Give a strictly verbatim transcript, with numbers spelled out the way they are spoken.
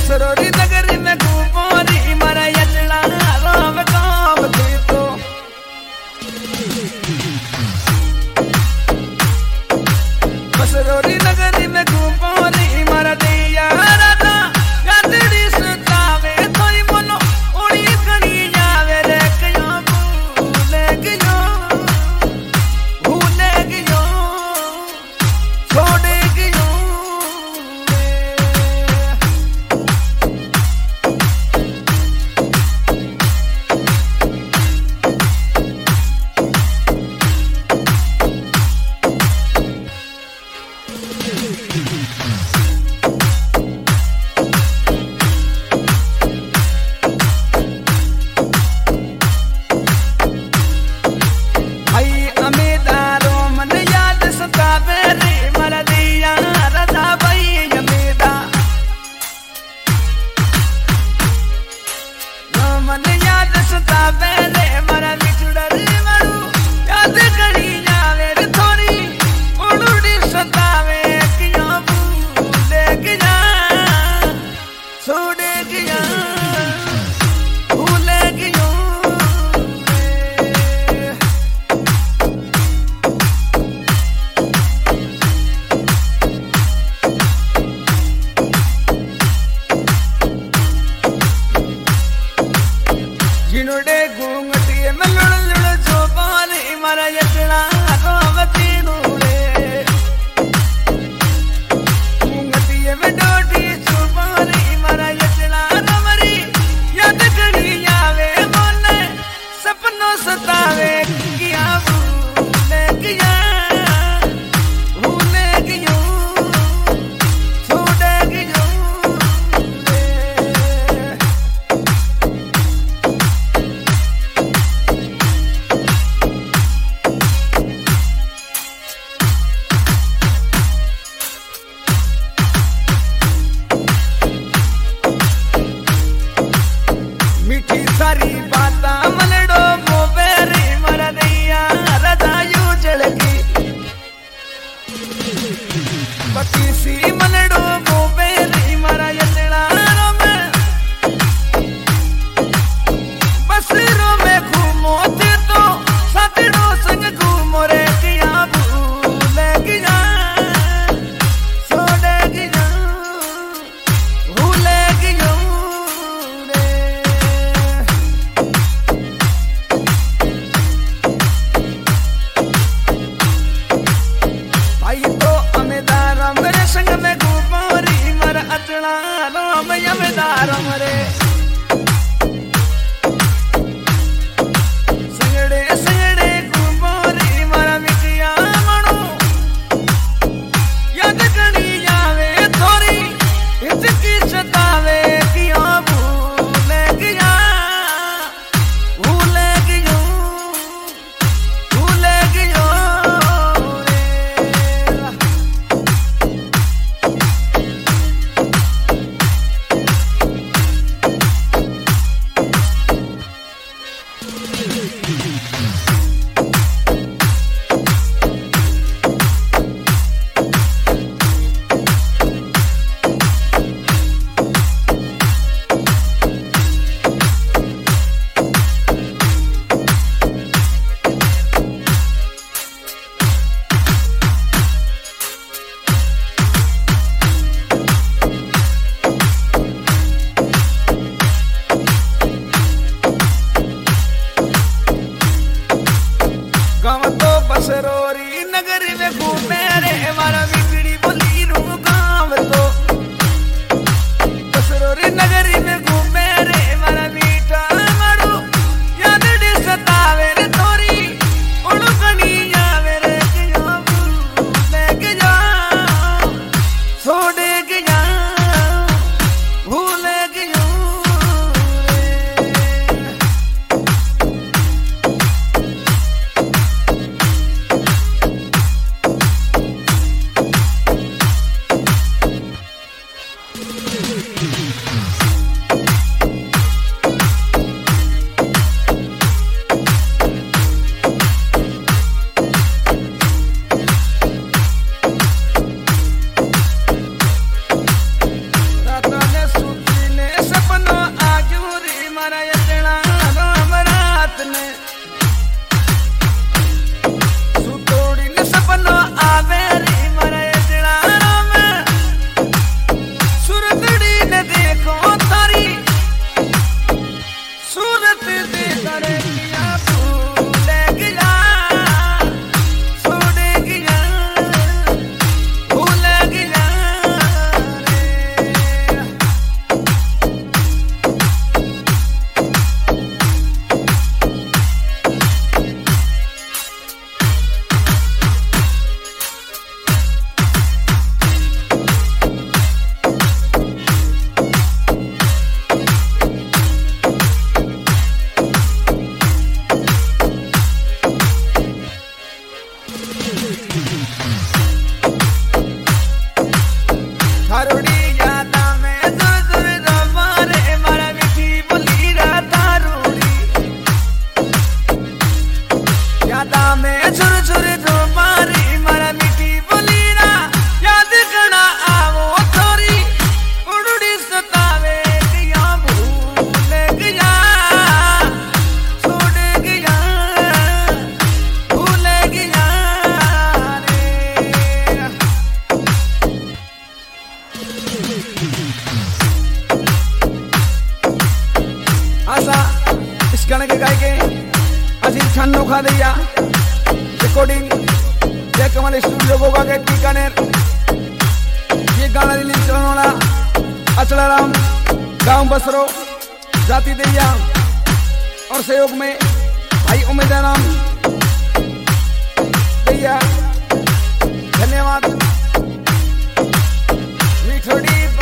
बसरोरी नगरी में घूमोरी मारा यचड़ा राम काम थी तो बसरोरी नगरी में घूमोरी मारा दैया राधा गादड़ी सुतावे तोई मनो उड़ी कड़ी जावे रे कयो भूले गयो भूले गयो छोड़े गयो जिनुडे घूंघटिए में लुड़ लुड़ चौपाली मारा यचड़ा रामती नूरे घूंघटिए में डोटी चौपाली मारा यचड़ा रमरी याद करी जावे मोने सपनों सतावे किया भूले किया भूले कियो छोड़े कियो सारी बाता मनडो मोबेरी मरा दैया राधा यू जड़गी पति सी मनडो मोबेरी मरा यचड़ा में बसरो में घूमो थे तो साथड़ो संग घूमो रे किया भूले किया छोड़े किया भूले किया संग में घूमोरी मर अचड़ा राम यमदार मरे संगड़े संगड़े घूमोरी मर मिटिया मणु याद करी जावे थोड़ी हिचकी सतावे किया भूले किया भूले कियो भूले कियो बसरोरी नगरी में घूमे रे मारा बिगड़ी बोली रू गाँव तो बसरोरी नगरी में घूमे रे मारा मीठा मारू याद डी सतावे रे थोड़ी उड़ू कनी जावे रे किया भूले किया छोड़े किया भूले किया आशा इस गाने के गाय के अजीत खान नोखा दिया रिकॉर्डिंग जय कमल स्टूडियो गोगा के बीकानेर। ये गाना रिलीज करने वाला अचलाराम गांव बसरो जाति दैया और सहयोग में भाई उमेदाराम दैया। धन्यवाद। मीठोड़ी